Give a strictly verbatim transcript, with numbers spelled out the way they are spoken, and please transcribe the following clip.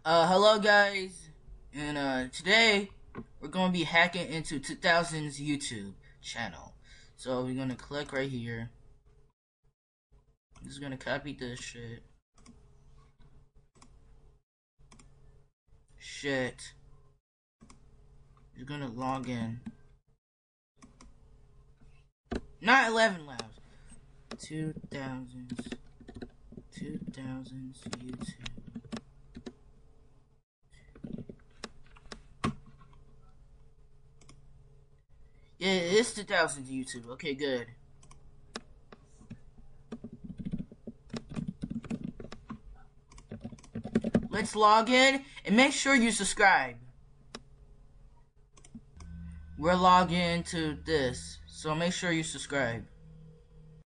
Uh, hello guys, and uh, today we're gonna be hacking into two thousands YouTube channel. So we're gonna click right here. I'm just gonna copy this shit. Shit. You're gonna log in. Not eleven labs. two thousands. two thousands YouTube. Yeah, it's two thousands YouTube. Okay, good. Let's log in and make sure you subscribe. We're logged into this, so make sure you subscribe.